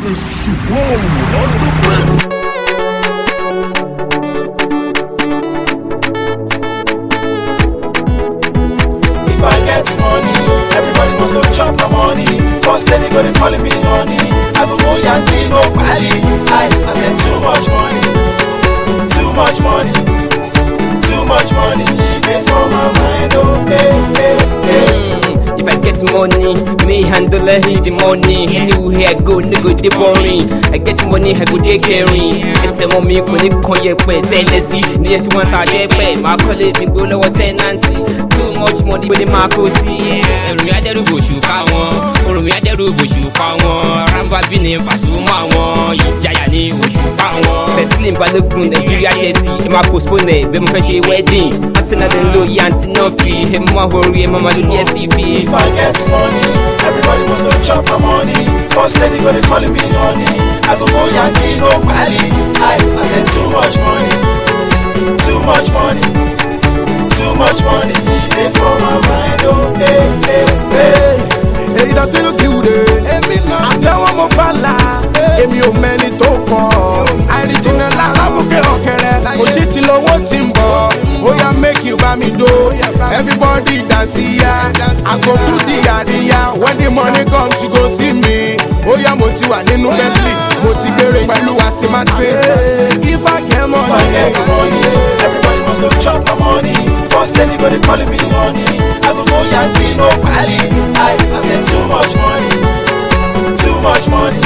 is Siobhan on the beat. If I get money, everybody must go chop my money. First then they gonna calling me honey. I go Yankee, no Bali. I said too much money, too much money, too much money. They for my mind, oh hey. If I get money, me handle the money. Anywhere I go, nigga, they boring. I get money, I go they carry. I say mommy, when you call your pet, say let's see. Near to one target pay. My colleague, me go lower tenancy. Too much money with the Marco see. Every other bush you can't want. Or me other bush you can't want. Ramba bini Pasuma one. Yayani bush you can't want. Best slim by the gun, Nigeria Jesse. My postpone it, be my wedding. Until I don't know, Yanti no fee. Him more worry, mama do the SCV. If I get money, everybody must go chop my money. First lady gonna calling me honey. I go Yankee, no Bali. I said too much money, too much money, too much money. They for my mind, oh hey. Èyí dá tí ló kí wúde, àtẹ̀wọ́ mo bá la, èmi ò mẹ́ni tó kọ́. Àìríjìnà lálábùkẹ́ ọ̀kẹ́rẹ́, kò sí ti lọ́wọ́ tí ń bọ̀. Oya make you buy me dough, everybody dance ya. I go do the yadiya, when the money comes you go see me. Oya mo ti wà nínú Bentley, mo ti gbére pẹ̀lú Aston Martin. If I get money, everybody must go chop my money. First lady gonna calling me honey. I go Yankee, no Bali. I said too much money, too much money,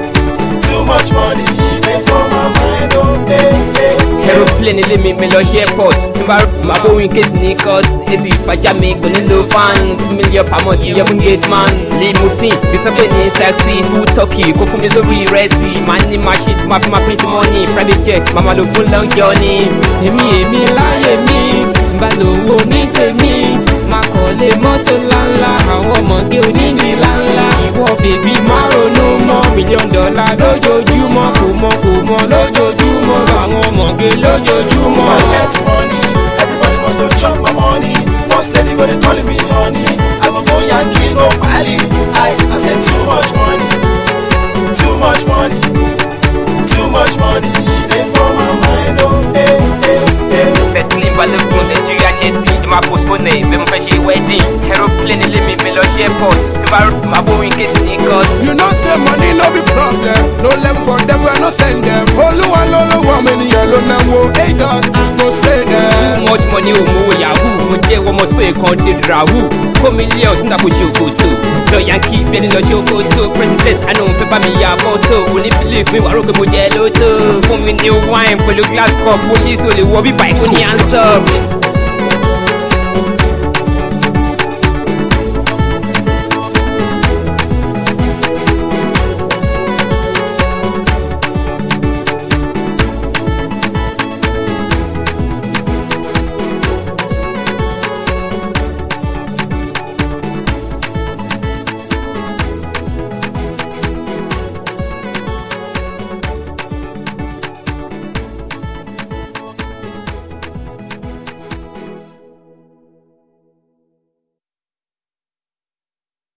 too much money. They for my mind, oh hey. Aeroplane let me lọ airport. Timber my going case sneakers. Esi faja me go nílò fan. 2 million per month yẹ fún gate man. Limousine, bitọ́pẹ̀ ní taxi. Food turkey, kó fún mi sórí ìrẹsì. Máa ní máa ṣe tí máa fi máa print money. Private jet, màmá ló fún long journey. Èmi láyé mi, tí bá lówó ní tèmi. Máa kọ́lé mọ́tò ńláńlá, àwọn ọmọge oníyì ńláńlá. Ìwọ bèbí máa ronú mọ́. $1 million lójoojúmọ́, kò mọ lójoojúmọ́. Àwọn ọmọge lójoojúmọ́. If I get money, everybody must go chop my money. First lady gonna calling me honey. I go Yankee, no Bali. I said too much money, too much money, too much money. They for my mind, oh hey. Best slim by the gun, Nigeria Jesse. My postpone it, be my wedding. Aeroplane let me lọ airport. Timber my going case sneakers. you know say money no be problem. No left for them, we no send them. Olúwa lọ́lọ́wọ́ mi nìyẹn ló náwó. Hey God, I go spray them. Too much money o mo yahoo. Mo jẹ́ wọ́n mọ̀ spray kan dé rahoo. Kó millions nígbà kó ṣe òkòtò. Lọ Yankee bí ẹni lọ ṣe òkòtò. President àná òun fẹ́ bá mi ya fọ́tò. Oní believe mi wà rò pé mo jẹ́ lóto. Fún mi ní wine pẹ̀lú glass cup. Police ò lè wọ bíbá ìkó ní answer.